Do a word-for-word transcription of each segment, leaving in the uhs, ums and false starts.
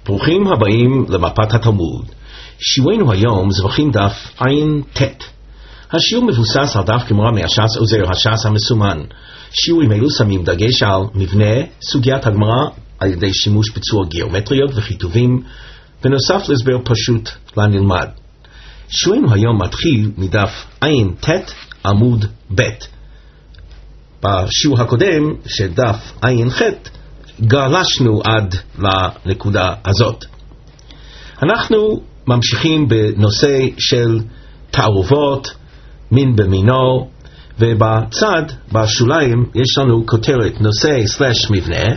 ברוכים הבאים למפת התלמוד. שיעורנו היום זבחים דף עין תת. השיעור מבוסס על דף גמרא מהש"ס עוזר הש"ס המסומן. שיעורים אלו שמים דגש על מבנה סוגיית הגמרא על ידי שימוש בצורה גיאומטריות וכיתובים, בנוסף להסבר פשוט לנלמד. שיעורנו היום מתחיל מדף עין תת עמוד ב'. בשיעור הקודם שדף עין ח' גלשנו עד לנקודה הזאת. אנחנו ממשיכים בנושא של תערובות, מין במינו, ובצד, בשוליים, יש לנו כותרת נושא סלש מבנה.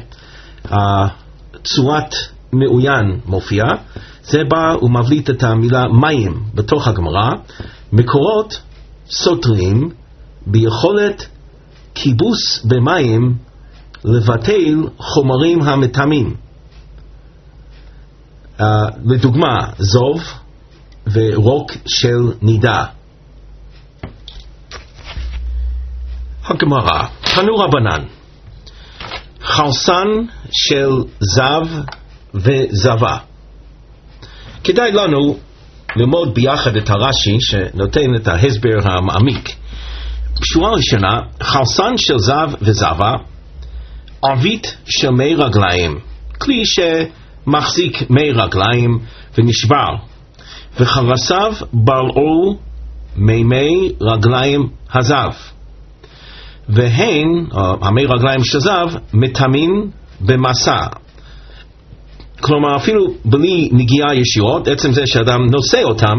צורת מעוין מופיע, זה בא ומבליט את המילה מים בתוך הגמרא. מקורות סותרים ביכולת כיבוס במים לבטל חומרים המטמאים. uh, לדוגמה, זוב ורוק של נידה. הגמרא, תנו רבנן, חרסן של זב וזבה. כדאי לנו ללמוד ביחד את הרש"י שנותן את ההסבר המעמיק. בשורה ראשונה, חרסן של זב וזבה, ערבית של מי רגליים, כלי שמחזיק מי רגליים ונשבר, וחרסיו בלעו מימי רגליים הזב, והן, המי רגליים של זב, מטמאים במסע. כלומר, אפילו בלי נגיעה ישירות, עצם זה שאדם נושא אותם,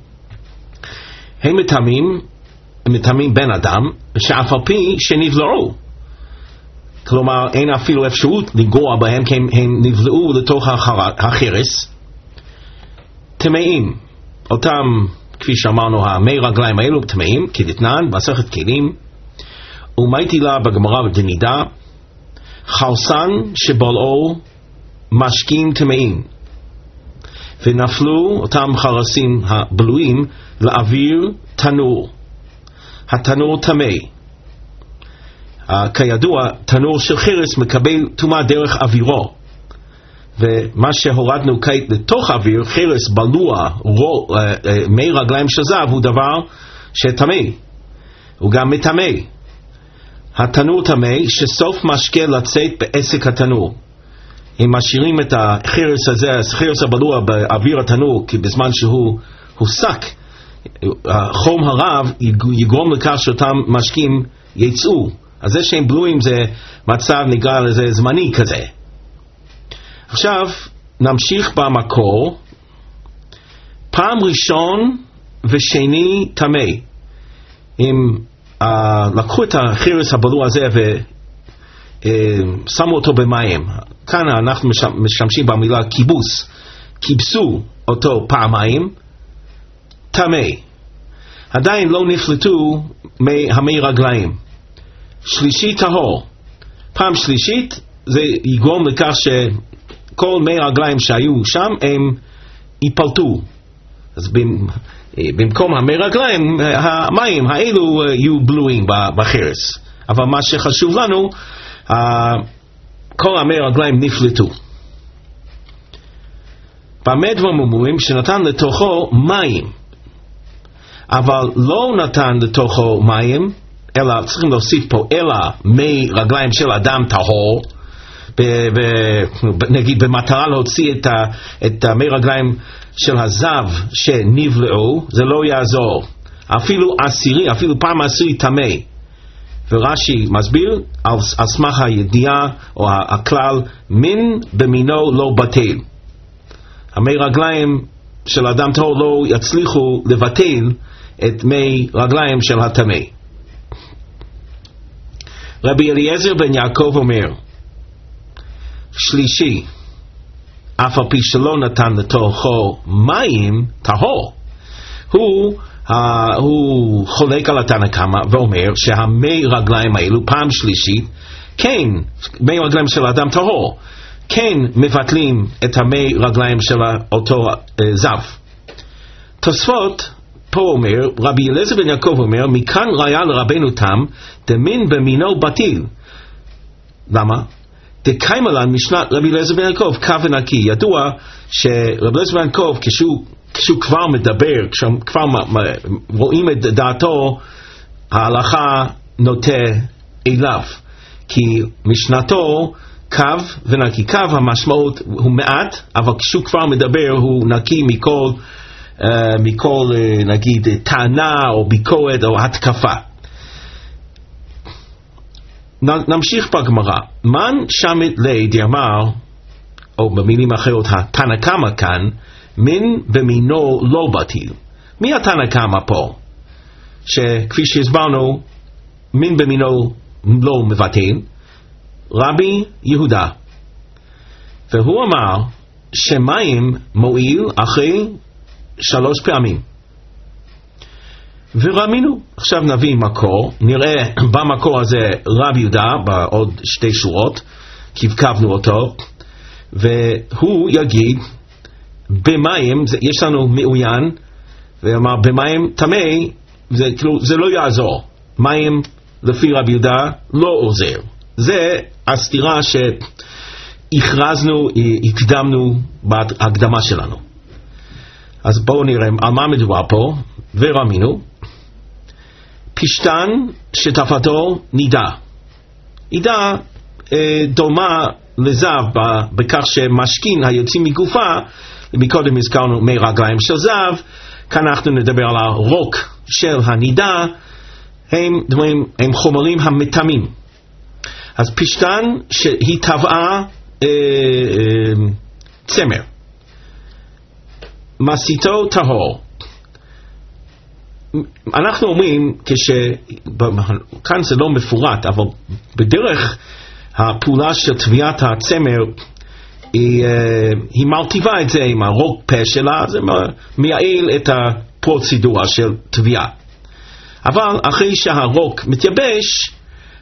הם מטמאים, מטמאים בן אדם, שאף על פי שנבלעו. כלומר, אין אפילו אפשרות לגוע בהם, כי הם, הם נבלעו לתוך החרס. טמאים, אותם, כפי שאמרנו, המי רגליים האלו טמאים, כדתנן, מסכת כלים, ומייטילה בגמרא בדנידה, חרסן שבלעו משקים טמאים, ונפלו אותם חרסים הבלועים לאוויר תנור. התנור טמא. Uh, כידוע, תנור של חרס מקבל טומאה דרך אווירו, ומה שהורדנו כעת לתוך אוויר, חרס בלוע, רו, uh, uh, מי רגליים של זב, הוא דבר שטמא, הוא גם מטמא. התנור טמא שסוף משקה לצאת בעסק התנור. אם משאירים את החרס הזה, החרס הבלוע באוויר התנור, כי בזמן שהוא הוסק, החום הרב יגרום לכך שאותם משקים יצאו. אז זה שהם בלויים זה מצב נקרא לזה זמני כזה. עכשיו נמשיך במקור. פעם ראשון ושני טמא. אם uh, לקחו את החרס הבלוע הזה ושמו uh, אותו במים, כאן אנחנו משתמשים במילה כיבוס, כיבסו אותו פעמיים, טמא. עדיין לא נפלטו מהמי רגליים. שלישי טהור. פעם שלישית זה יגרום לכך שכל מי רגליים שהיו שם הם ייפלטו. אז במקום המי רגליים המים האלו יהיו בלויים בחרס. אבל מה שחשוב לנו, כל המי רגליים נפלטו. במה דברים אומרים שנתן לתוכו מים, אבל לא נתן לתוכו מים, אלא צריכים להוסיף פה אלא מי רגליים של אדם טהור, נגיד במטרה להוציא את, ה, את המי רגליים של הזב שנבלעו, זה לא יעזור. אפילו עשירי, אפילו פעם עשירי טמא. ורש"י מסביר על, על סמך הידיעה או הכלל, מין במינו לא בטל. המי רגליים של אדם טהור לא יצליחו לבטל את מי רגליים של הטמא. רבי אליעזר בן יעקב אומר, שלישי, אף על פי שלא נתן לתוכו מים טהור, הוא, uh, הוא חולק על התנא קמא ואומר שהמי רגליים האלו פעם שלישית, כן, מי רגליים של אדם טהור, כן מבטלים את המי רגליים של אותו uh, זב. תוספות פה אומר, רבי אליעזר בן יעקב אומר, מכאן ראיה לרבנו תם, דמין במינו בטיל. למה? דקיימלן משנת רבי אליעזר בן יעקב, קו ונקי. ידוע שרבי אליעזר בן יעקב, כשהוא, כשהוא כבר מדבר, כשהוא כבר רואים את דעתו, ההלכה נוטה אליו. כי משנתו קו ונקי. קו המשמעות הוא מעט, אבל כשהוא כבר מדבר הוא נקי מכל, uh, מכל uh, נגיד טענה או ביקורת או התקפה. נמשיך בגמרא. מן שמת לי דאמר, או במילים אחרות התנא קמא כאן, מין במינו לא בטיל. מי התנא קמא פה? שכפי שהסברנו, מין במינו לא מבטל. רבי יהודה. והוא אמר שמים מועיל אחרי שלוש פעמים. ורמינו. עכשיו נביא מקור, נראה במקור הזה רבי יהודה בעוד שתי שורות, כבקבנו אותו, והוא יגיד במים, זה, יש לנו מעוין, ואמר במים טמא, זה, כאילו, זה לא יעזור. מים לפי רבי יהודה לא עוזר. זה הסתירה שהכרזנו, הקדמנו בהקדמה שלנו. אז בואו נראה על מה מדובר פה. ורמינו, פשטן שתפתו נידה. נידה אה, דומה לזב בכך שמשכין היוצאים מגופה, מקודם הזכרנו מי רגליים של זב, כאן אנחנו נדבר על הרוק של הנידה, הם דברים, הם חומרים המתמים. אז פשטן שהיא טבעה אה, אה, צמר, מסיתו טהור. אנחנו אומרים, כש... כאן זה לא מפורט, אבל בדרך הפעולה של טביעת הצמר, היא, היא מרטיבה את זה עם הרוק פה שלה, זה מייעל את הפרוצדורה של טביעה. אבל אחרי שהרוק מתייבש,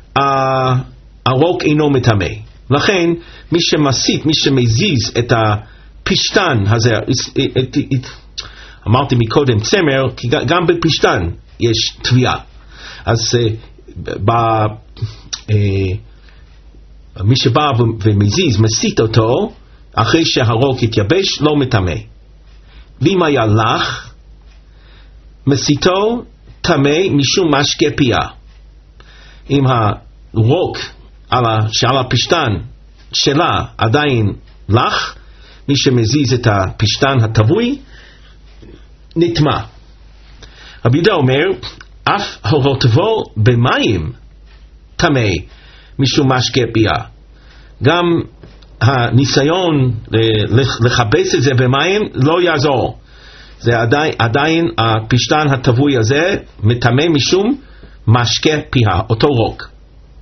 הרוק אינו מטמא. לכן מי שמסית, מי שמזיז את הפשטן הזה, אמרתי מקודם צמר, כי גם בפשטן יש טביעה. אז ב, מי שבא ומזיז, מסית אותו, אחרי שהרוק התייבש, לא מטמא. ואם היה לח, מסיתו טמא משום משקה פיה. אם הרוק על שעל הפשטן שלה עדיין לח, מי שמזיז את הפשטן הטבוי נטמא. רבי יהודה אומר, אף הורטבו במים טמא משום משקה פיה. גם הניסיון לחבס את זה במים לא יעזור. זה עדיין, עדיין הפשטן הטבוי הזה מטמא משום משקה פיה, אותו רוק.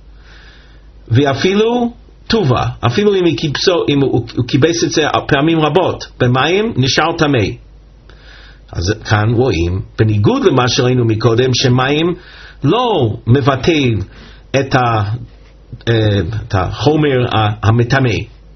ואפילו טובה, אפילו אם, קיבסו, אם הוא, הוא קיבס את זה פעמים רבות במים, נשאר טמא. אז כאן רואים, בניגוד למה שראינו מקודם, שמים לא מבטל את, ה, את החומר המטמא.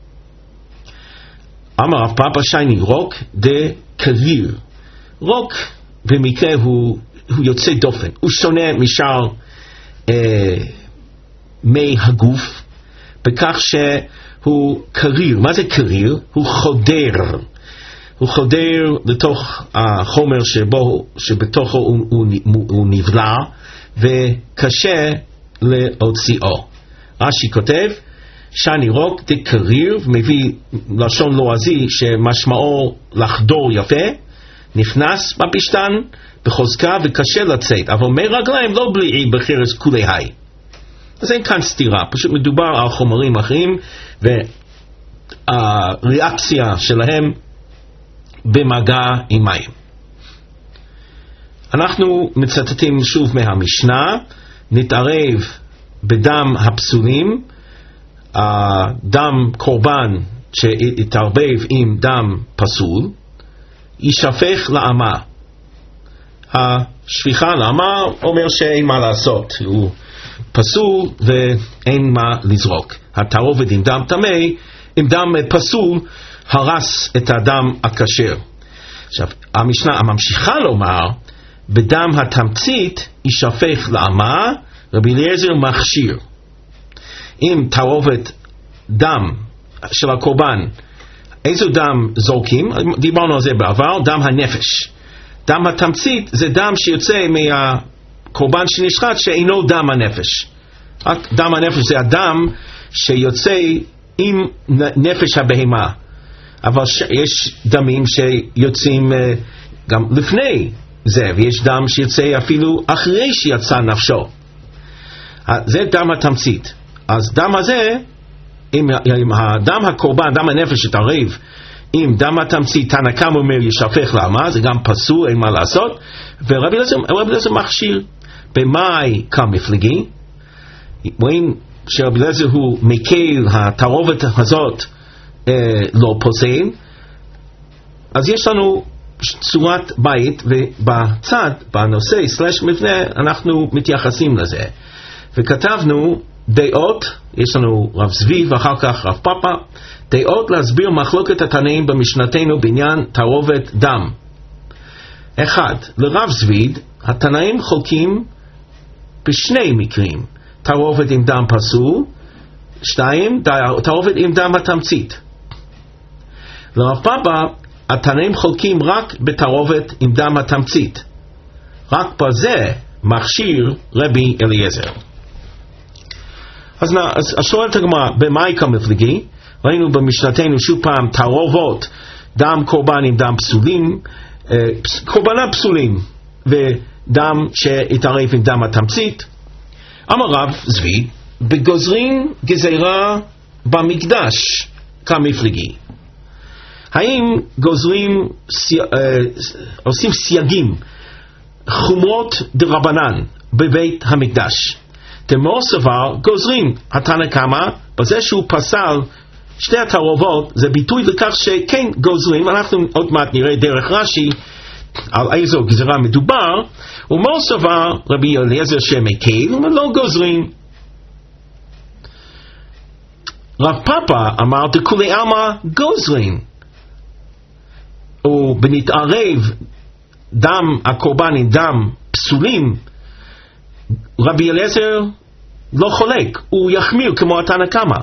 אמר רב פאפא שייני, רוק דה קריר. רוק במקרה הוא, הוא יוצא דופן, הוא שונה משאר אה, מי הגוף, בכך שהוא קריר. מה זה קריר? הוא חודר. הוא חודר לתוך החומר שבו, שבתוכו הוא, הוא, הוא נבלע, וקשה להוציאו. רש"י כותב, שני רוק דקריר, מביא לשון לועזי שמשמעו לחדור יפה, נכנס בפשטן בחוזקה וקשה לצאת, אבל מי רגליים לא בליעי בחרס כולי היי. אז אין כאן סתירה, פשוט מדובר על חומרים אחרים, והריאקציה שלהם במגע עם מים. אנחנו מצטטים שוב מהמשנה, נתערב בדם הפסולים, דם קורבן שהתערבב עם דם פסול, יישפך לאמה. השפיכה לאמה אומר שאין מה לעשות, הוא פסול ואין מה לזרוק. התערובת עם דם טמא, עם דם פסול, הרס את הדם הכשר. עכשיו, המשנה הממשיכה לומר, בדם התמצית יישפך לאמה, רבי אליעזר מכשיר. אם תערובת דם של הקורבן, איזה דם זורקים? דיברנו על זה בעבר, דם הנפש. דם התמצית זה דם שיוצא מהקורבן שנשחט שאינו דם הנפש. דם הנפש זה הדם שיוצא עם נפש הבהמה. אבל יש דמים שיוצאים גם לפני זה, ויש דם שיוצא אפילו אחרי שיצא נפשו. זה דם התמצית. אז דם הזה, אם, אם הדם הקורבן, דם הנפש שתערב עם דם התמצית, תנא קמא אומר ישפך לעמה, זה גם פסול, אין מה לעשות. ורבי אליעזר מכשיר. במאי כמפלגי, רואים שרבי אליעזר הוא מקל, התערובת הזאת אה, לא פוסל. אז יש לנו צורת בית, ובצד, בנושא סלש מבנה, אנחנו מתייחסים לזה. וכתבנו דעות, יש לנו רב צבי ואחר כך רב פאפה, דעות להסביר מחלוקת התנאים במשנתנו בעניין תערובת דם. אחד, לרב צבי, התנאים חולקים בשני מקרים, תערובת עם דם פסול, שתיים, תערובת עם דם התמצית. לרב פאפה, התנאים חולקים רק בתערובת עם דם התמצית. רק בזה מכשיר רבי אליעזר. אז, אז שואלת הגמרא, במאי כמפלגי? ראינו במשנתנו שוב פעם תערובות דם קורבן עם דם פסולים, אה, פס, קורבנה פסולים ודם שהתערב עם דם התמצית. אמר רב צבי, בגוזרים גזירה במקדש כמפלגי. האם גוזרים, עושים סייגים, חומרות דרבנן בבית המקדש? תמור סבר, גוזרים, התנא קמא, בזה שהוא פסל שתי התערובות, זה ביטוי לכך שכן גוזרים, אנחנו עוד מעט נראה דרך רש"י על איזו גזירה מדובר. ומור סבר רבי אליעזר שמקל, ולא גוזרים. רב פאפה אמר דכולי עלמא גוזרים, ובנתערב דם הקורבן עם דם פסולים, רבי אליעזר לא חולק, הוא יחמיר כמו התנא קמא.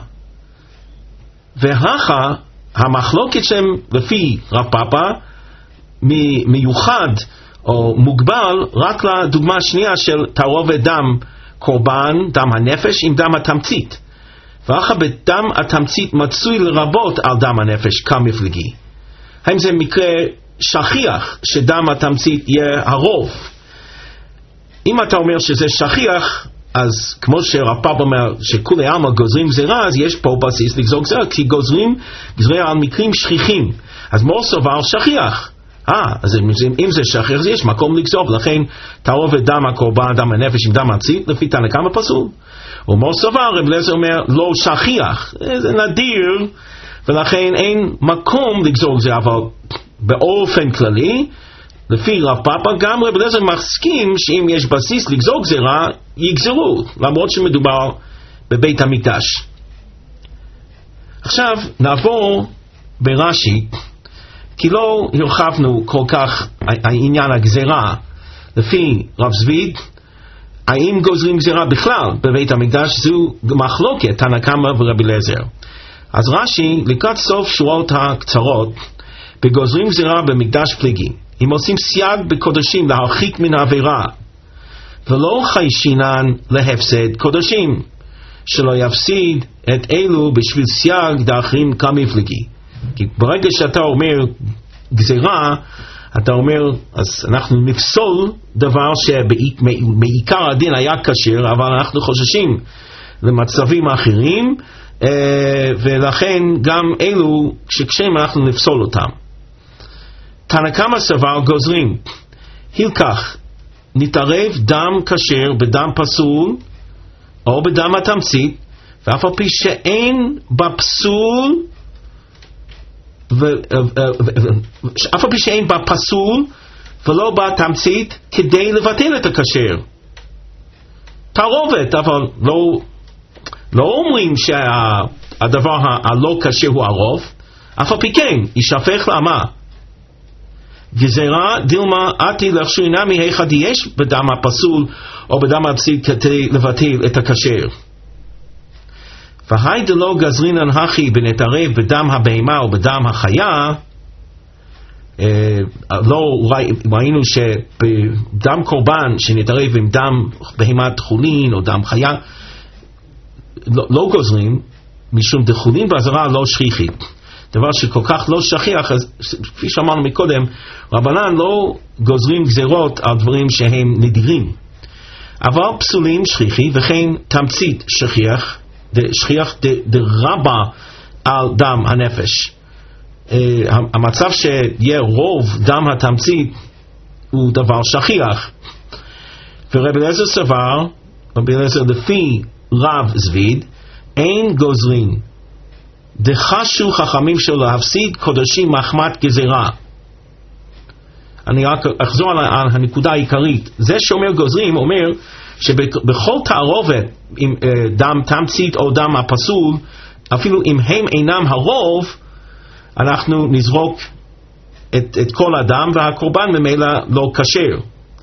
והכה המחלוקת שם לפי רב פאפה מיוחד או מוגבל רק לדוגמה השנייה של תערובת דם קורבן, דם הנפש עם דם התמצית. והכה בדם התמצית מצוי לרבות על דם הנפש כמפלגי. האם זה מקרה שכיח שדם התמצית יהיה הרוב? אם אתה אומר שזה שכיח, אז כמו שרב פאפה אומר שכולי עלמא גוזרים גזירה, אז יש פה בסיס לגזור גזירה, כי גוזרים גזירה על מקרים שכיחים. אז מור סבר שכיח. אה, אז אם זה שכיח, אז יש מקום לגזור, ולכן תערובת דם הקורבן, דם הנפש עם דם התמצית, לפי תנא קמא פסול. ומור סבר, רבי אליעזר אומר, לא שכיח, זה נדיר, ולכן אין מקום לגזור גזירה, אבל באופן כללי, לפי רב פאפה, גם רבי אליעזר מסכים שאם יש בסיס לגזור גזירה, יגזרו, למרות שמדובר בבית המקדש. עכשיו נעבור ברש"י, כי לא הרחבנו כל כך העניין הגזירה לפי רב צבי, האם גוזרים גזירה בכלל בבית המקדש, זו מחלוקת תנא קמא ורבי אליעזר. אז רש"י לקראת סוף שורות הקצרות, בגוזרים גזירה במקדש פליגי, אם עושים סייג בקודשים להרחיק מן העבירה, ולא חיישינן להפסד קודשים, שלא יפסיד את אלו בשביל סייג דאחרים כמפלגי. כי ברגע שאתה אומר גזירה, אתה אומר, אז אנחנו נפסול דבר שמעיקר הדין היה כשר, אבל אנחנו חוששים למצבים אחרים, ולכן גם אלו שקשרים אנחנו נפסול אותם. תנא קמא סבר גוזרים, הלקח, נתערב דם כשר בדם פסול, או בדם התמצית, ואף על פי שאין בפסול, אף על פי שאין בפסול, ולא בתמצית, כדי לבטל את הכשר. תערובת, אבל לא, לא אומרים שהדבר הלא כשר הוא הרוב, אף על פי כן, ישפך לעמה. גזירה דילמה עתי להכשיר נמי היכא יש בדם הפסול או בדם התמצית כדי לבטל את הכשר. והי דלא גזרינן הכי בנתערב בדם הבהמה או בדם החיה, לא ראינו שבדם קורבן שנתערב עם דם בהמת חולין או דם חיה לא, לא גוזרים, משום דחולין בעזרה לא שכיחית, דבר שכל כך לא שכיח. אז כפי שאמרנו מקודם, רבנן לא גוזרים גזירות על דברים שהם נדירים, אבל פסולים שכיחי, וכן תמצית שכיח שכיח דרבה על דם הנפש. המצב שיהיה רוב דם התמצית הוא דבר שכיח, ורבי אליעזר סבר, רבי אליעזר לפי רב זביד, אין גוזרים דחשו חכמים שלו להפסיד קודשים מחמת גזירה. אני רק אחזור על הנקודה העיקרית. זה שאומר גוזרים אומר שבכל תערובת עם דם תמצית או דם הפסול, אפילו אם הם אינם הרוב, אנחנו נזרוק את, את כל הדם, והקורבן ממילא לא כשר.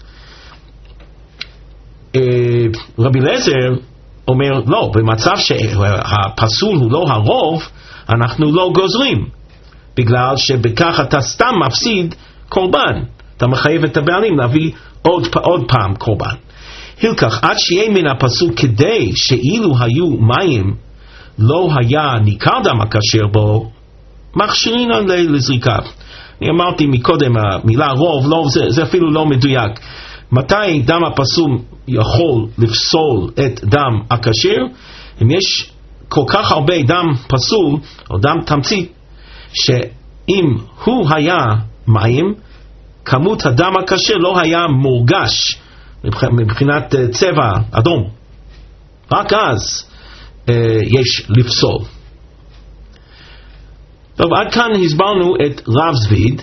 רבי אליעזר אומר לא, במצב שהפסול הוא לא הרוב, אנחנו לא גוזרים, בגלל שבכך אתה סתם מפסיד קורבן, אתה מחייב את הבעלים להביא עוד, עוד פעם קורבן. הלקח עד שיהיה מן הפסול כדי שאילו היו מים לא היה ניכר דם הכשר בו, מכשירים לזריקה. אני אמרתי מקודם, המילה רוב, לא, זה, זה אפילו לא מדויק. מתי דם הפסול יכול לפסול את דם הכשר? אם יש כל כך הרבה דם פסול או דם תמצית, שאם הוא היה מים, כמות הדם הכשר לא היה מורגש מבחינת צבע אדום, רק אז אה, יש לפסול. טוב, עד כאן הסברנו את רב זביד,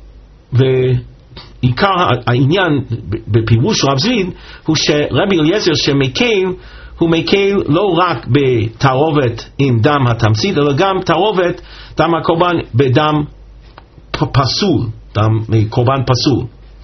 ועיקר העניין בפירוש רב זביד הוא שרבי אליעזר שמקל, הוא מקל לא רק בתערובת עם דם התמצית, אלא גם תערובת דם הקורבן בדם פסול, דם קורבן פסול.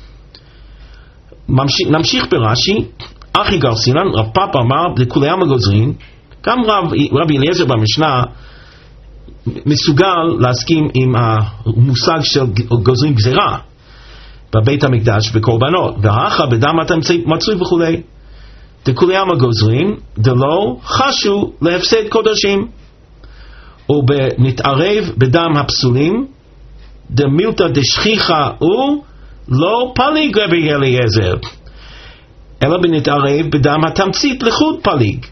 ממשיך, נמשיך ברש"י. אחי גרסינן, רב פאפא אמר לכולי עלמא גוזרין. גם רב, רבי אליעזר במשנה מסוגל להסכים עם המושג של גוזרים גזירה בבית המקדש בקורבנות, והאחה בדם התמצית מצוי וכולי. דכולי עלמא גוזרים דלא חשו להפסד קודשים, ובנתערב בדם הפסולים דמילתא דשכיחא הוא לא פליג רבי אליעזר, אלא בנתערב בדם התמצית לחוד פליג.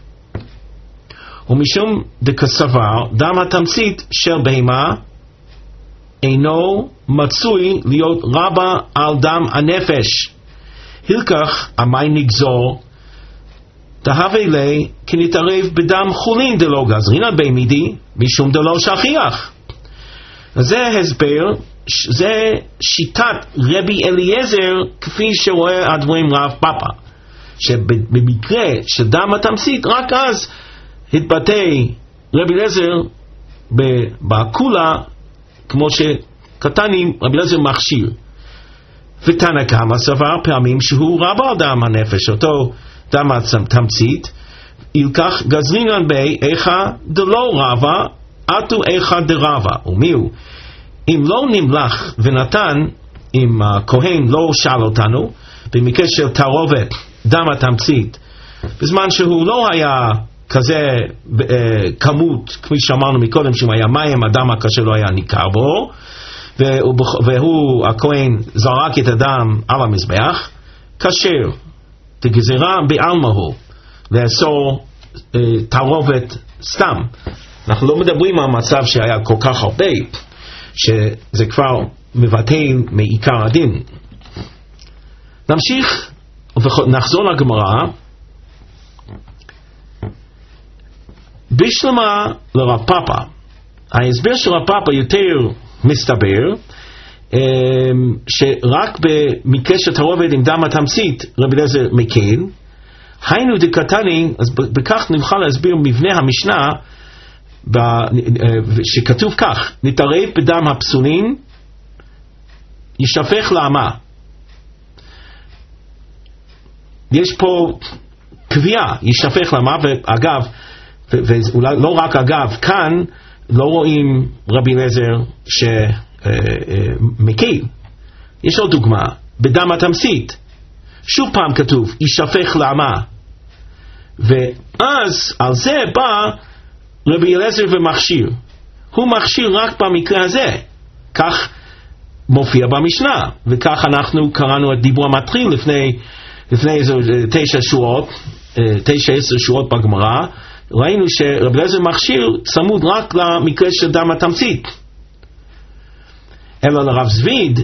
ומשום דכסבר דם התמצית של בהמה אינו מצוי להיות רבה על דם הנפש, הלקח המי נגזור תהווה לי כנתערב בדם חולין דלא גזרינן בהמידי משום דלא שכיח. זה הסבר, זה שיטת רבי אליעזר כפי שרואה הדברים רב פאפא, שבמקרה של דם התמצית רק אז התבטא רבי אליעזר בקולה, כמו שקטנים רבי אליעזר מכשיר. ותנא קמא סבר פעמים שהוא רבה על דם הנפש, אותו דם התמצית, ילקח גזרינן בי איכה דלא רבה עטו איכה דרבה. ומיהו? אם לא נמלח ונתן, אם הכהן לא שאל אותנו במקרה של תערובת דם התמצית, בזמן שהוא לא היה כזה אה, כמות, כפי שאמרנו מקודם, שאם היה מים הדם הכשר לא היה ניכר בו, והוא, והוא הכהן זרק את הדם על המזבח, כשר תגזירה בעלמא הוא לאסור אה, תערובת סתם. אנחנו לא מדברים על מצב שהיה כל כך הרבה שזה כבר מבטל מעיקר הדין. נמשיך ונחזור לגמרא. בשלמה לרב פאפא, ההסבר של רב פאפא יותר מסתבר שרק במקרה של תערובת עם דם התמצית רבי אליעזר מקל, היינו דקתני, אז בכך נוכל להסביר מבנה המשנה שכתוב כך: נתערב בדם הפסולים ישפך לאמה. יש פה קביעה, ישפך לאמה. ואגב, ואולי לא רק אגב, כאן לא רואים רבי אליעזר שמקיל. יש עוד דוגמה, בדם התמצית, שוב פעם כתוב, ישפך לעמה, ואז על זה בא רבי אליעזר ומכשיר. הוא מכשיר רק במקרה הזה, כך מופיע במשנה, וכך אנחנו קראנו את דיבור המתחיל לפני, לפני איזה תשע שורות, תשע עשר שורות בגמרא, ראינו שרבי אליעזר מכשיר צמוד רק למקרה של דם התמצית. אלא לרב זביד,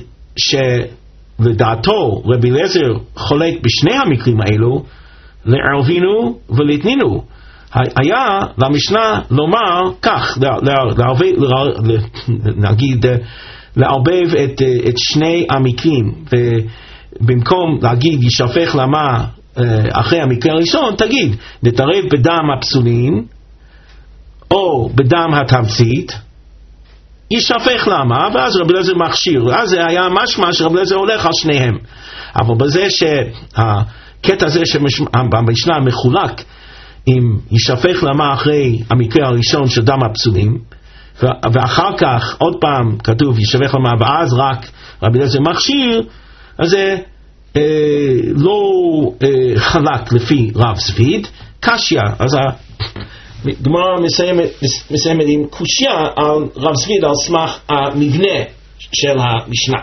שלדעתו רבי אליעזר חולק בשני המקרים האלו, לערבינו ולתנינו. היה למשנה לומר כך, נגיד, לערבב את, את שני המקרים, ובמקום להגיד ישפך למה אחרי המקרה הראשון, תגיד נתערב בדם הפסולים או בדם התמצית, ישפך למה, ואז רבי אליעזר מכשיר. אז זה היה משמע שרבי אליעזר הולך על שניהם. אבל בזה שהקטע הזה שבמשנה מחולק אם ישפך למה אחרי המקרה הראשון של דם הפסולים, ואחר כך עוד פעם כתוב ישפך למה ואז רק רבי אליעזר מכשיר, אז זה אה, לא אה, חלק לפי רב זביד, קשיא. אז הגמרא מסיימת, מסיימת עם קושיא על רב זביד על סמך המבנה של המשנה.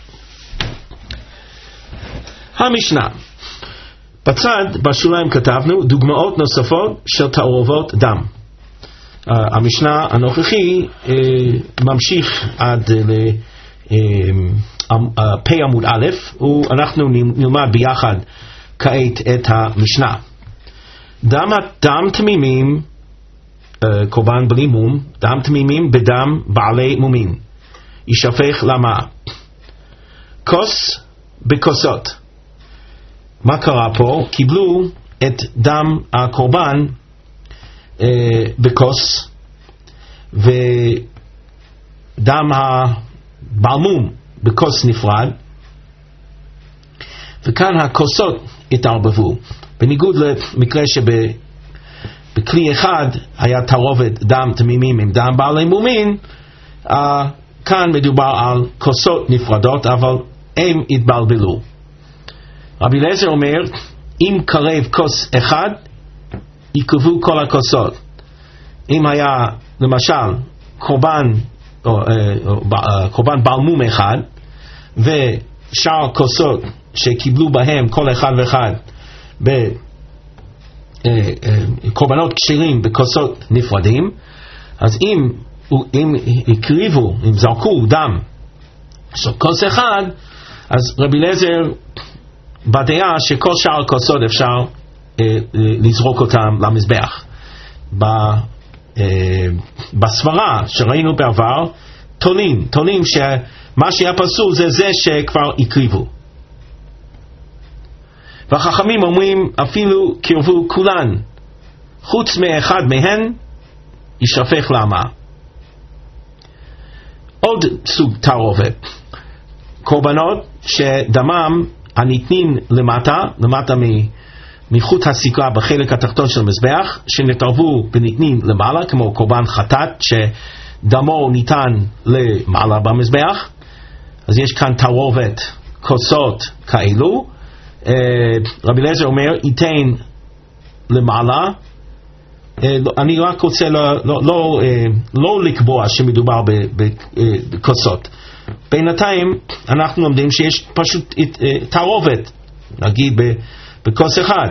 המשנה בצד בשוליים כתבנו דוגמאות נוספות של תערובות דם. Uh, המשנה הנוכחי uh, ממשיך עד לפ' uh, עמוד א', ואנחנו נלמד ביחד כעת את המשנה. דם, דם תמימים, uh, קורבן בלי מום, דם תמימים בדם בעלי מומין, ישפך למה. כוס בכוסות. מה קרה פה? קיבלו את דם הקורבן בכוס, ודם הבעלמום בכוס נפרד, וכאן הכוסות התערבבו, בניגוד למקרה שבכלי אחד היה תערובת דם תמימים עם דם בעלי מומין. כאן מדובר על כוסות נפרדות, אבל הם התבלבלו. רבי אליעזר אומר, אם קרב כוס אחד יקרבו כל הכוסות. אם היה למשל קורבן או, או, או, קורבן בעל מום אחד ושאר כוסות שקיבלו בהם כל אחד ואחד בקורבנות כשרים בכוסות נפרדים, אז אם, אם הקריבו, אם זרקו דם של כוס אחד, אז רבי אליעזר בדעה שכל שאר הכוסות אפשר לזרוק אותם למזבח. בסברה שראינו בעבר, תולים, תולים שמה שהיה פסול זה זה שכבר הקריבו. והחכמים אומרים אפילו קרבו כולן, חוץ מאחד מהן ישפך למה. עוד סוג תערובת, קורבנות שדמם הניתנים למטה, למטה מ... מחוט הסיכה בחלק התחתון של המזבח, שנתערבו וניתנים למעלה, כמו קורבן חטאת שדמו ניתן למעלה במזבח. אז יש כאן תערובת כוסות כאלו. רבי אליעזר אומר ייתן למעלה. אני רק רוצה לא, לא, לא, לא לקבוע שמדובר בכוסות. בינתיים אנחנו לומדים שיש פשוט תערובת, נגיד בכוס אחד.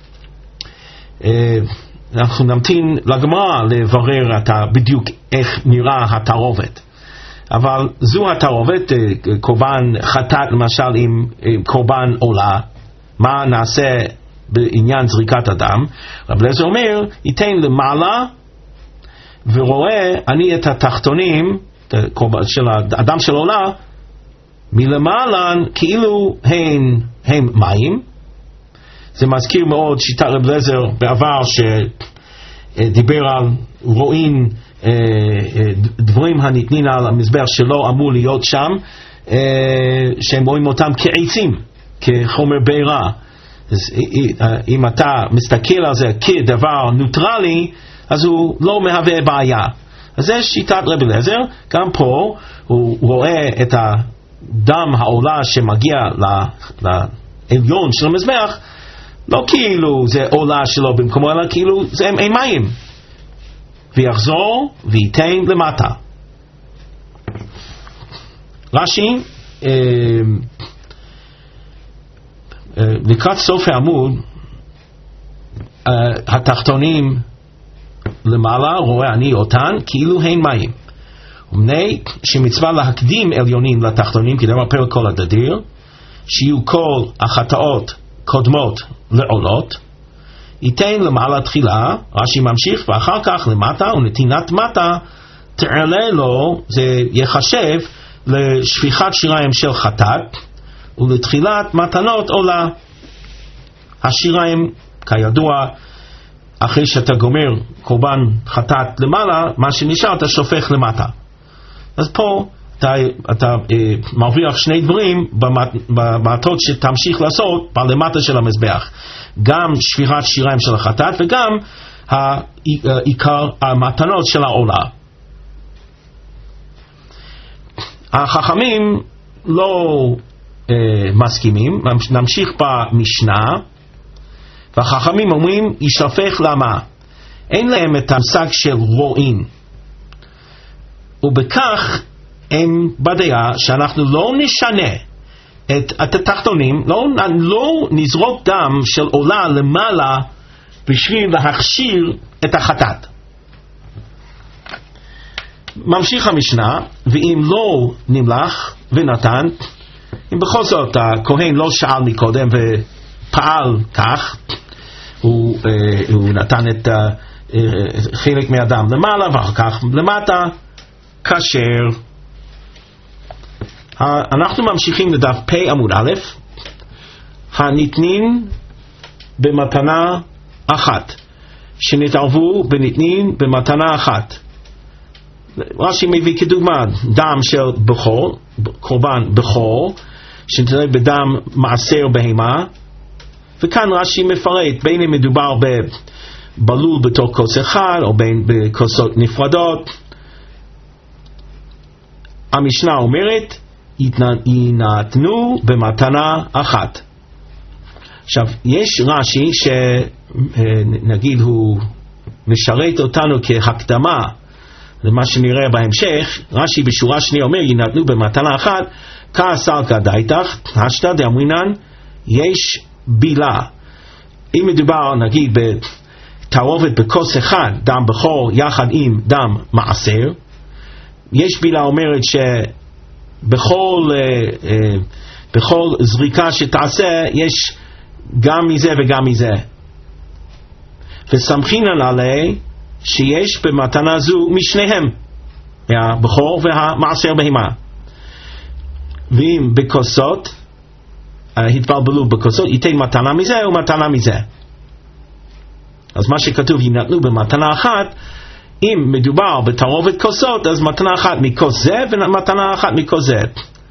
אנחנו נמתין לגמרא לברר בדיוק איך נראה התערובת, אבל זו התערובת. קורבן חטאת למשל עם קורבן עולה, מה נעשה בעניין זריקת הדם? רבי אליעזר אומר ייתן למעלה ורואה אני את התחתונים של האדם של עולה מלמעלה כאילו הם, הם מים. זה מזכיר מאוד שיטת רבי אליעזר בעבר שדיבר על רואים דברים הניתנים על המזבח שלא אמור להיות שם, שהם רואים אותם כעצים, כחומר בעירה. אז אם אתה מסתכל על זה כדבר נוטרלי, אז הוא לא מהווה בעיה. אז זה שיטת רבי אליעזר. גם פה הוא רואה את הדם העולה שמגיע לעליון של המזבח, לא כאילו זה עולה שלו במקומו, אלא כאילו זה הם מים, ויחזור וייתן למטה. רש"י אה, אה, לקראת סוף העמוד, אה, התחתונים למעלה רואה אני אותן כאילו הן מים, ומפני שמצווה להקדים עליונים לתחתונים כדי לרפא כל הדדיר, שיהיו כל החטאות קודמות לעולות, ייתן למעלה תחילה, רש"י ממשיך, ואחר כך למטה, ונתינת מטה תעלה לו, זה יחשב לשפיכת שיריים של חטאת, ולתחילת מתנות עולה. השיריים כידוע, אחרי שאתה גומר קורבן חטאת למעלה, מה שנשאר אתה שופך למטה. אז פה אתה, אתה אה, מרוויח שני דברים במעטות שתמשיך לעשות בלמטה של המזבח, גם שפיכת שיריים של החטאת וגם העיקר המתנות של העולה. החכמים לא אה, מסכימים. נמשיך במשנה, והחכמים אומרים ישפך למה? אין להם את המושג של רועין, ובכך הם בדעה שאנחנו לא נשנה את, את התחתונים, לא, לא נזרוק דם של עולה למעלה בשביל להכשיר את החטאת. ממשיך המשנה, ואם לא נמלח ונתן, אם בכל זאת הכהן לא שאל מקודם ופעל כך, הוא, הוא נתן את חלק מהדם למעלה ואחר כך למטה, כשר. אנחנו ממשיכים לדף פ' עמוד א', הניתנין במתנה אחת, שנתערבו בניתנין במתנה אחת. רש"י מביא כדוגמה דם של בכור, קורבן בכור, שנתנה בדם מעשר בהמה, וכאן רש"י מפרט בין אם מדובר בבלול בתוך כוס אחד או בין בכוסות נפרדות. המשנה אומרת יינתנו במתנה אחת. עכשיו יש רש"י שנגיד הוא משרת אותנו כהקדמה למה שנראה בהמשך. רש"י בשורה שנייה אומר יינתנו במתנה אחת כעשר כדאיתך השתא דאמרינן יש בילה. אם מדובר נגיד בתערובת בכוס אחד דם בכור יחד עם דם מעשר, יש בילה אומרת שבכל אה, אה, בכל זריקה שתעשה יש גם מזה וגם מזה, וסמכינן עלי שיש במתנה זו משניהם, הבכור והמעשר בהמה. ואם בכוסות התבלבלו בכוסות, ייתן מתנה מזה ומתנה מזה. אז מה שכתוב יינתנו במתנה אחת, אם מדובר בתערובת כוסות, אז מתנה אחת מכוס זה ומתנה אחת מכוס זה.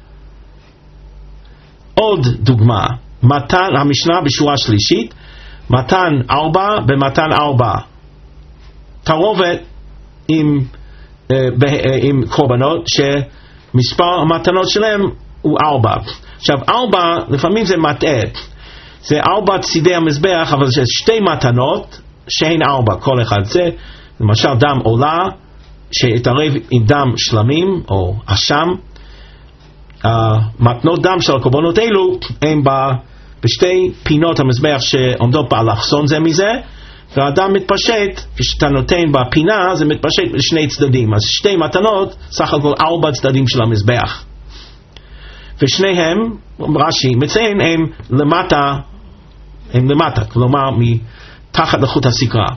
עוד דוגמה, מתן, המשנה בשורה שלישית, מתן ארבע במתן ארבע. תערובת עם, אה, עם קורבנות שמספר המתנות שלהם הוא ארבע. עכשיו ארבע לפעמים זה מטעה, זה ארבע צידי המזבח, אבל זה שתי מתנות שהן ארבע כל אחד. זה למשל דם עולה שהתערב עם דם שלמים או אשם. uh, מתנות דם של הקורבנות אלו הם בשתי פינות המזבח שעומדות באלכסון זה מזה, והדם מתפשט כשאתה נותן בפינה זה מתפשט לשני צדדים, אז שתי מתנות סך הכל ארבע צדדים של המזבח, ושניהם רש"י מציין הם למטה, הם למטה, כלומר מתחת לחוט הסקרה.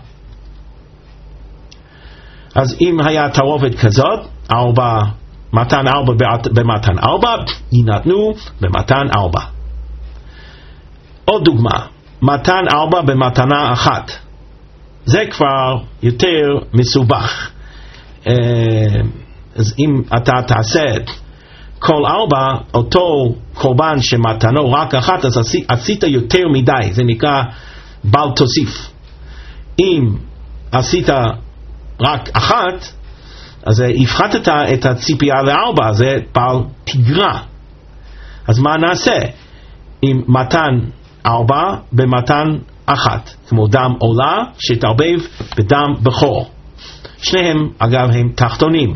אז אם היה תערובת כזאת, ארבע, מתן ארבע במתן ארבע, יינתנו במתן ארבע. עוד דוגמה, מתן ארבע במתנה אחת. זה כבר יותר מסובך. אז אם אתה תעשה כל ארבע, אותו קורבן שמתנו רק אחת, אז עשית יותר מדי, זה נקרא בל תוסיף. אם עשית רק אחת, אז הפחתת את הציפייה לארבע, זה בעל תגרה. אז מה נעשה עם מתן ארבע במתן אחת? כמו דם עולה שתערבב בדם בכור. שניהם אגב הם תחתונים.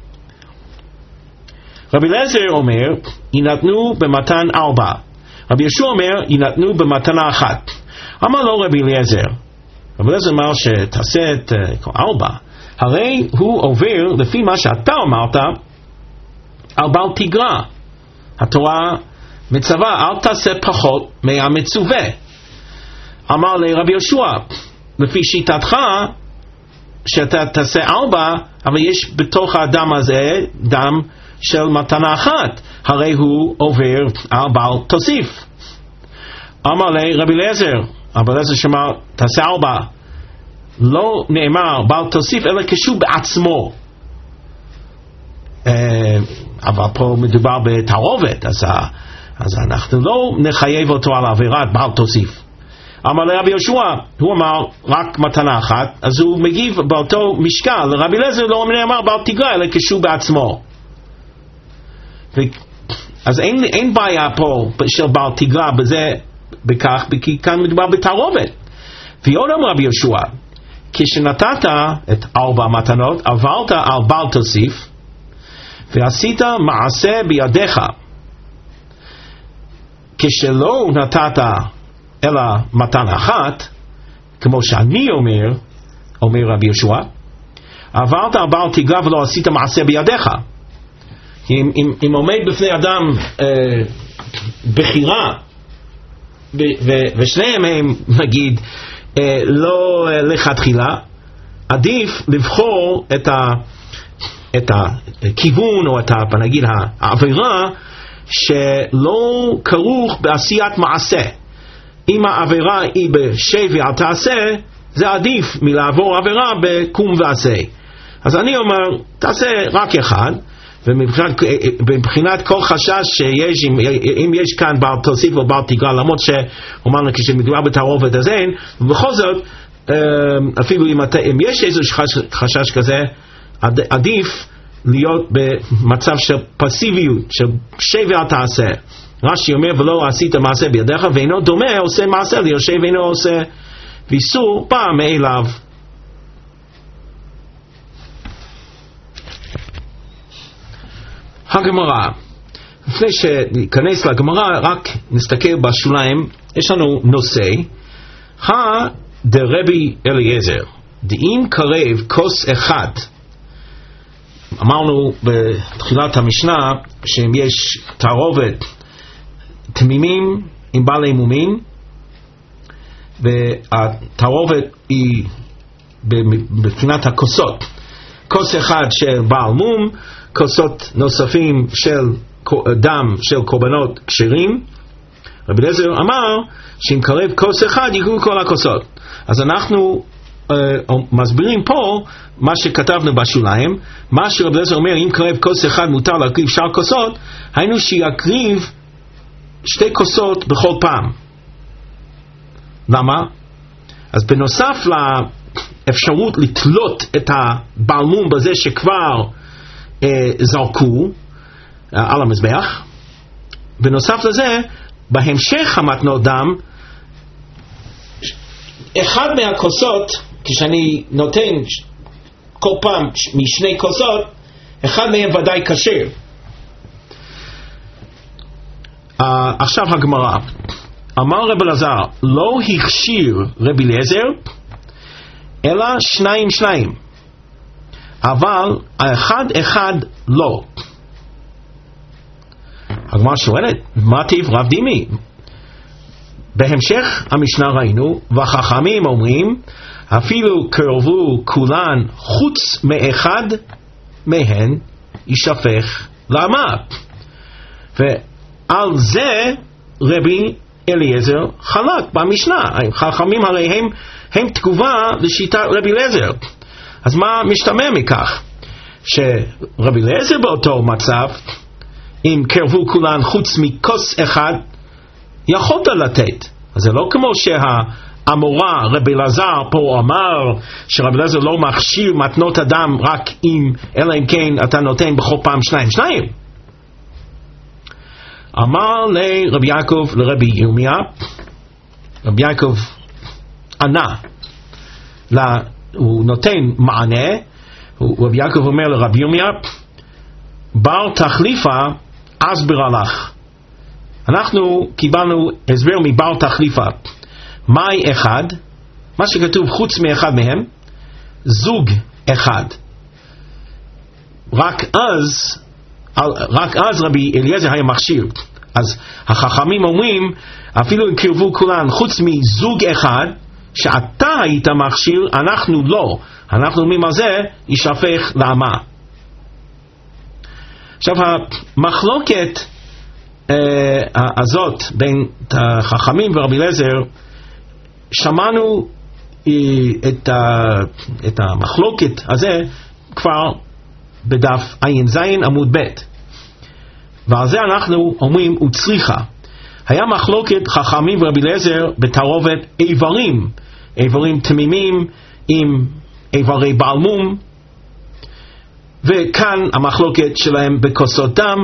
רבי אליעזר אומר יינתנו במתן ארבע, רבי יהושע אומר יינתנו במתנה אחת. אמר לו רבי אליעזר, רבי אליעזר אמר שתעשה את ארבע, הרי הוא עובר לפי מה שאתה אמרת על בעל תגרה. התורה מצווה אל תעשה פחות מהמצווה. אמר לרבי יהושע, לפי שיטתך שאתה תעשה ארבע, אבל יש בתוך האדם הזה דם של מתנה אחת, הרי הוא עובר על בעל תוסיף. אמר לרבי אליעזר, רבי אליעזר שמע תעשה ארבע, לא נאמר בעל תוסיף אלא כשהוא בעצמו, אבל פה מדובר בתערובת, אז, אז אנחנו לא נחייב אותו על עבירת בעל תוסיף. אמר לרבי יהושע, הוא אמר רק מתנה אחת, אז הוא מגיב באותו משקל. לרבי אליעזר לא נאמר בעל תגרה אלא כשהוא בעצמו. ו... אז אין, אין בעיה פה של בעל תגרה בזה, בכך, כי כאן מדובר בתערובת. ועוד אמר רבי יהושע, כשנתת את ארבע מתנות, עברת על בעל תוסיף, ועשית מעשה בידיך. כשלא נתת אלא מתן אחת, כמו שאני אומר, אומר רבי יהושע, עברת על בעל תגרה ולא עשית מעשה בידיך. אם, אם, אם עומד בפני אדם אה, בחירה, ו, ו, ושניהם הם נגיד אה, לא אה, לכתחילה, עדיף לבחור את, ה, את הכיוון או את ה, נגיד העבירה שלא כרוך בעשיית מעשה. אם העבירה היא בשבי אל תעשה, זה עדיף מלעבור עבירה בקום ועשה. אז אני אומר, תעשה רק אחד, ומבחינת כל חשש שיש, אם, אם יש כאן בעל תוסיף או בעל תגרה, למרות שאומרנו כשמדובר בתערובת אז אין, ובכל זאת, אפילו אם, אתה, אם יש איזה חשש, חשש כזה, עדיף להיות במצב של פסיביות, של שבי אל תעשה. רש"י אומר ולא עשית מעשה בידיך, ואינו דומה עושה מעשה ליושב ואינו עושה ויסור בא מאליו. הגמרא, לפני שניכנס לגמרא רק נסתכל בשוליים. יש לנו נושא דרבי אליעזר, דאם קרב כוס אחד. אמרנו בתחילת המשנה שאם יש תערובת תמימים עם בעלי מומין, והתערובת היא בבחינת הכוסות, כוס אחד של בעל מום, כוסות נוספים של דם של קורבנות כשרים. רבי אליעזר אמר שאם קרב כוס אחד יקרו כל הכוסות. אז אנחנו uh, מסבירים פה מה שכתבנו בשוליים. מה שרבי אליעזר אומר, אם קרב כוס אחד מותר להקריב שאר כוסות, היינו שיקריב שתי כוסות בכל פעם. למה? אז בנוסף לאפשרות לתלות את הבעלמום בזה שכבר אה, זרקו אה, על המזבח, בנוסף לזה, בהמשך המתנות דם, אחד מהכוסות, כשאני נותן כל פעם משני כוסות, אחד מהם ודאי כשר. Uh, עכשיו הגמרא, אמר רבי אלעזר לא הכשיר רבי אליעזר אלא שניים שניים, אבל האחד אחד לא. הגמרא שואלת, מה טיב רב דימי? בהמשך המשנה ראינו, והחכמים אומרים אפילו קרבו כולן חוץ מאחד מהן יישפך למה. ו על זה רבי אליעזר חלק במשנה. חכמים הרי הם, הם תגובה לשיטת רבי אליעזר. אז מה משתמע מכך? שרבי אליעזר באותו מצב, אם קרבו כולן חוץ מכוס אחד, יכולת לתת. אז זה לא כמו המורה רבי אלעזר פה אמר שרבי אלעזר לא מכשיר מתנות אדם רק אם, אלא אם כן אתה נותן בכל פעם שניים שניים. אמר לרבי יעקב לרבי ירמיה, רבי יעקב ענה, לה, הוא נותן מענה, רבי יעקב אומר לרבי ירמיה, בר תחליפה אסביר לך. אנחנו קיבלנו הסבר מבר תחליפה. מהי אחד? מה שכתוב חוץ מאחד מהם, זוג אחד. רק אז, רק אז רבי אליעזר היה מכשיר. אז החכמים אומרים, אפילו אם קרבו כולן חוץ מזוג אחד, שאתה היית מכשיר, אנחנו לא. אנחנו אומרים על זה, ישפך לאמה. עכשיו, המחלוקת uh, הזאת בין החכמים ורבי אליעזר, שמענו uh, את, uh, את המחלוקת הזה כבר בדף עין זין עמוד ב', ועל זה אנחנו אומרים וצריכה. היה מחלוקת חכמים ורבי אליעזר בתערובת איברים, איברים תמימים עם איברי בעל מום, וכאן המחלוקת שלהם בכוסות דם,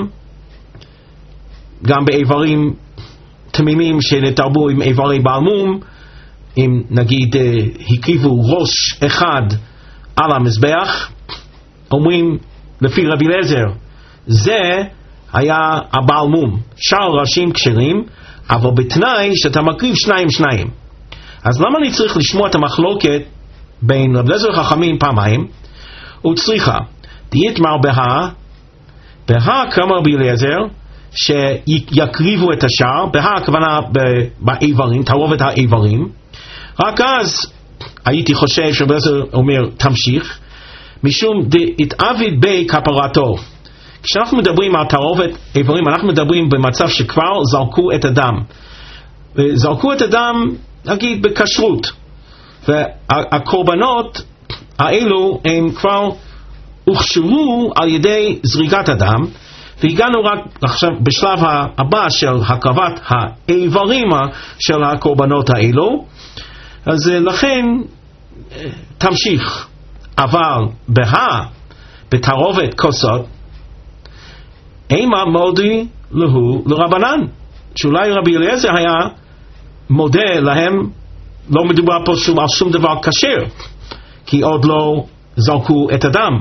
גם באיברים תמימים שנתרבו עם איברי בעל מום, אם נגיד הקריבו ראש אחד על המזבח, אומרים לפי רבי אליעזר זה היה הבעל מום. שאר ראשים כשרים, אבל בתנאי שאתה מקריב שניים שניים. אז למה אני צריך לשמוע את המחלוקת בין רבי אליעזר וחכמים פעמיים? וצריכה דיתמר בהה, בהה כמה רבי אליעזר שיקריבו את השאר, בהה הכוונה באיברים, תערובת האיברים. רק אז הייתי חושב שרבי אליעזר אומר תמשיך, משום דהתעביד בי כפרתו. כשאנחנו מדברים על תערובת איברים, אנחנו מדברים במצב שכבר זרקו את הדם, זרקו את הדם נגיד בכשרות, והקורבנות האלו הם כבר הוכשרו על ידי זריקת הדם, והגענו רק עכשיו בשלב הבא של הקרבת האיברים של הקורבנות האלו. אז לכן תמשיך. אבל בהה בתערובת כוסות אימה מודי להו לרבנן, שאולי רבי אליעזר היה מודה להם, לא מדובר פה שום, על שום דבר כשר, כי עוד לא זרקו את הדם.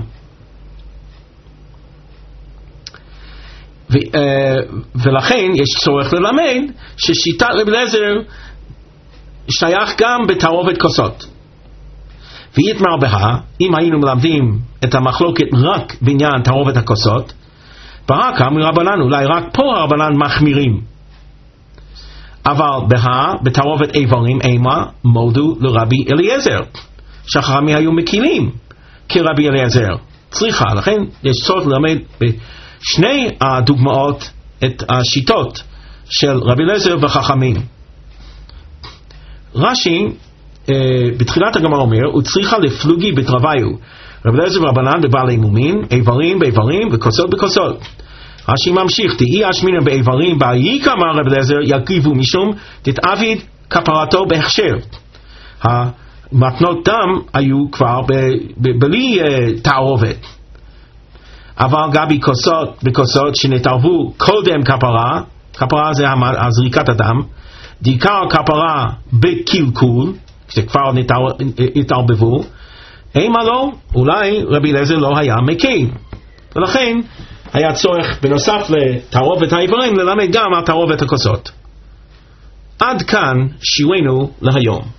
ו, uh, ולכן יש צורך ללמד ששיטת רבי אליעזר שייך גם בתערובת כוסות. ויתמר בהה, אם היינו מלמדים את המחלוקת רק בעניין תערובת הכוסות, ברקה מרבנן, אולי רק פה הרבנן מחמירים. אבל בהה בתערובת איברים אימה מודו לרבי אליעזר, שהחכמים היו מקילים כרבי אליעזר. צריכה, לכן יש צורך ללמד בשני הדוגמאות את השיטות של רבי אליעזר וחכמים. רש"י בתחילת הגמרא אומר, וצריכה לפלוגי בתרוויו, רבי אליעזר ורבנן בבעלי מומין, איברים באיברים וכוסות בכוסות. רש"י ממשיך, תהי אשמינן באיברים, בעיקר אמר רבי אליעזר יקריבו משום תתעביד כפרתו בהכשר. המתנות דם היו כבר בלי תערובת, אבל גם בכוסות, בכוסות שנתערבו קודם כפרה, כפרה זה הזריקת הדם, דיקר כפרה בקלקול, כשכבר התערבבו, אימה לא, אולי רבי אליעזר לא היה מקל, ולכן היה צורך בנוסף לתערובת האיברים ללמד גם על תערובת הכוסות. עד כאן שיעורנו להיום.